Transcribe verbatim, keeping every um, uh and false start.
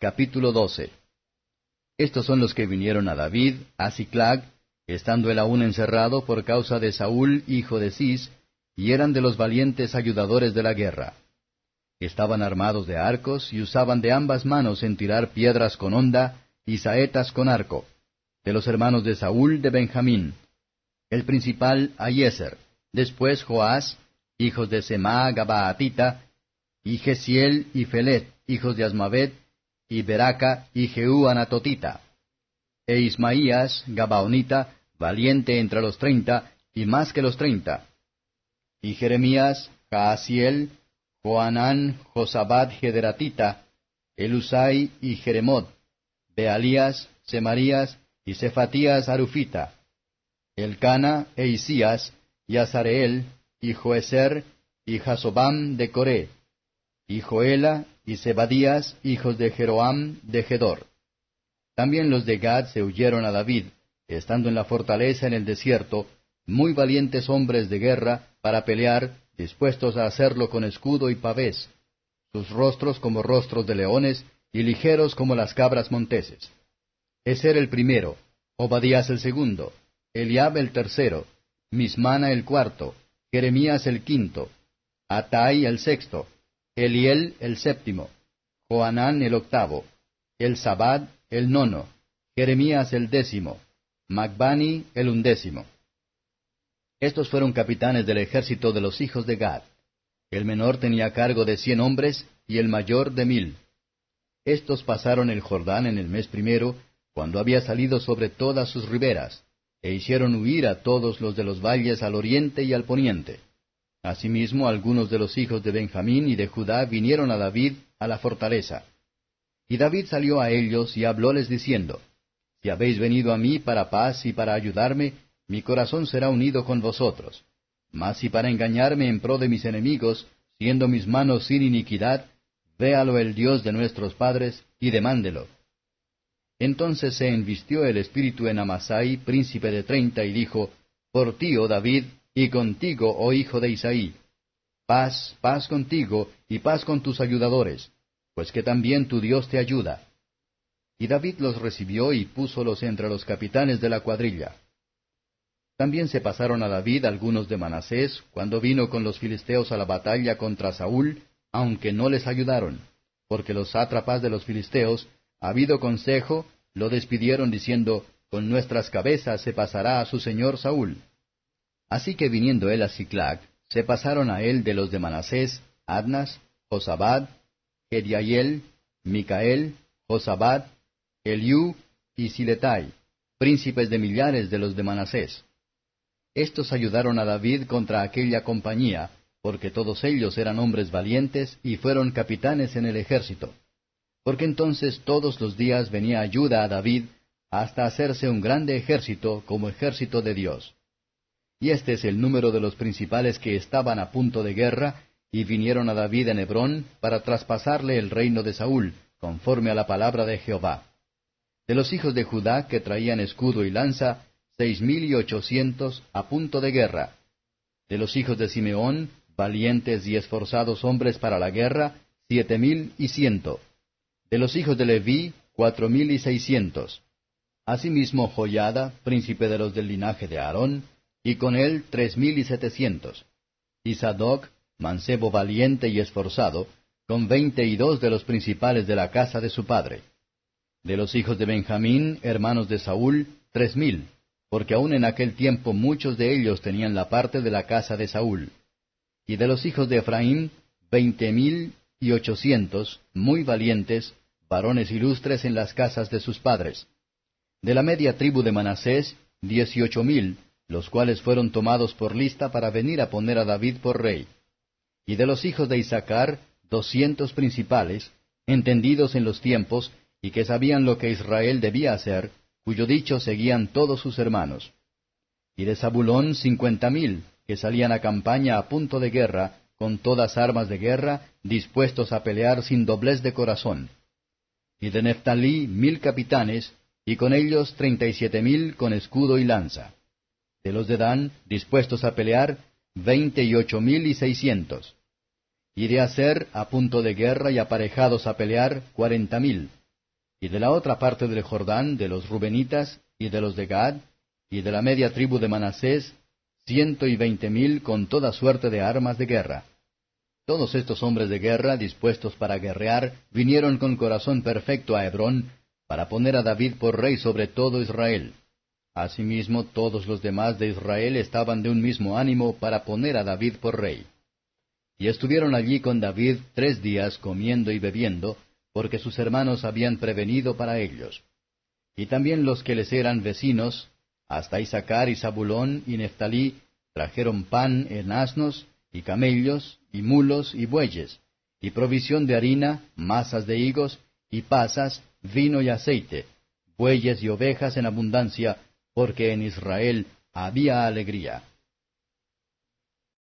Capítulo doce. Estos son los que vinieron a David, a Siclag, estando él aún encerrado por causa de Saúl, hijo de Cis, y eran de los valientes ayudadores de la guerra. Estaban armados de arcos, y usaban de ambas manos en tirar piedras con honda, y saetas con arco. De los hermanos de Saúl de Benjamín. El principal Ahiezer, después Joás, hijos de Semá Gabaatita, y Gesiel y Felet, hijos de Asmavet, y Beraca y Jehú Anatotita. E Ismaías, Gabaonita, valiente entre los treinta, y más que los treinta. Y Jeremías, Jaasiel, Joanán, Josabad Gederatita, Elusai y Jeremot, Bealías, Semarías y Cefatías Arufita, Elcana e Isías, y Azareel, y Joezer, y Jasobam de Coré, y Joela, y Zebadías, hijos de Jeroam de Gedor. También los de Gad se huyeron a David, estando en la fortaleza en el desierto, muy valientes hombres de guerra, para pelear, dispuestos a hacerlo con escudo y pavés, sus rostros como rostros de leones, y ligeros como las cabras monteses. Ezer el primero, Obadías el segundo, Eliab el tercero, Mismana el cuarto, Jeremías el quinto, Atai el sexto, Eliel el séptimo, Joanán el octavo, Elzabad el nono, Jeremías el décimo, Macbani el undécimo. Estos fueron capitanes del ejército de los hijos de Gad. El menor tenía cargo de cien hombres, y el mayor de mil. Estos pasaron el Jordán en el mes primero, cuando había salido sobre todas sus riberas, e hicieron huir a todos los de los valles al oriente y al poniente. Asimismo, algunos de los hijos de Benjamín y de Judá vinieron a David a la fortaleza. Y David salió a ellos y hablóles diciendo, Si habéis venido a mí para paz y para ayudarme, mi corazón será unido con vosotros. Mas si para engañarme en pro de mis enemigos, siendo mis manos sin iniquidad, véalo el Dios de nuestros padres, y demándelo. Entonces se envistió el espíritu en Amasai, príncipe de treinta, y dijo, Por ti, oh David, y contigo, oh hijo de Isaí. Paz, paz contigo, y paz con tus ayudadores, pues que también tu Dios te ayuda. Y David los recibió y púsolos entre los capitanes de la cuadrilla. También se pasaron a David algunos de Manasés, cuando vino con los filisteos a la batalla contra Saúl, aunque no les ayudaron, porque los sátrapas de los filisteos, habido consejo, lo despidieron diciendo, Con nuestras cabezas se pasará a su señor Saúl. Así que viniendo él a Siclag, se pasaron a él de los de Manasés, Adnas, Josabad, Gediael, Micael, Josabad, Eliú y Siletai, príncipes de millares de los de Manasés. Estos ayudaron a David contra aquella compañía, porque todos ellos eran hombres valientes y fueron capitanes en el ejército. Porque entonces todos los días venía ayuda a David, hasta hacerse un grande ejército como ejército de Dios. Y este es el número de los principales que estaban a punto de guerra, y vinieron a David en Hebrón, para traspasarle el reino de Saúl, conforme a la palabra de Jehová. De los hijos de Judá, que traían escudo y lanza, seis mil y ochocientos a punto de guerra. De los hijos de Simeón, valientes y esforzados hombres para la guerra, siete mil y ciento. De los hijos de Leví, cuatro mil y seiscientos. Asimismo Joiada, príncipe de los del linaje de Aarón, y con él tres mil y setecientos. Y Sadoc, mancebo valiente y esforzado, con veinte y dos de los principales de la casa de su padre. De los hijos de Benjamín, hermanos de Saúl, tres mil, porque aun en aquel tiempo muchos de ellos tenían la parte de la casa de Saúl. Y de los hijos de Efraín, veinte mil y ochocientos, muy valientes, varones ilustres en las casas de sus padres. De la media tribu de Manasés, dieciocho mil, los cuales fueron tomados por lista para venir a poner a David por rey. Y de los hijos de Isaacar, doscientos principales, entendidos en los tiempos, y que sabían lo que Israel debía hacer, cuyo dicho seguían todos sus hermanos. Y de Zabulón, cincuenta mil, que salían a campaña a punto de guerra, con todas armas de guerra, dispuestos a pelear sin doblez de corazón. Y de Neftalí, mil capitanes, y con ellos treinta y siete mil con escudo y lanza. De los de Dan, dispuestos a pelear, veinte y ocho mil y seiscientos. Y de Aser, a punto de guerra y aparejados a pelear, cuarenta mil, Y de la otra parte del Jordán, de los Rubenitas, y de los de Gad, y de la media tribu de Manasés, ciento y veinte mil con toda suerte de armas de guerra. Todos estos hombres de guerra, dispuestos para guerrear, vinieron con corazón perfecto a Hebrón, para poner a David por rey sobre todo Israel. Asimismo, todos los demás de Israel estaban de un mismo ánimo para poner a David por rey. Y estuvieron allí con David tres días comiendo y bebiendo, porque sus hermanos habían prevenido para ellos. Y también los que les eran vecinos, hasta Isaacar y Zabulón y Neftalí, trajeron pan en asnos, y camellos, y mulos, y bueyes, y provisión de harina, masas de higos, y pasas, vino y aceite, bueyes y ovejas en abundancia, porque en Israel había alegría.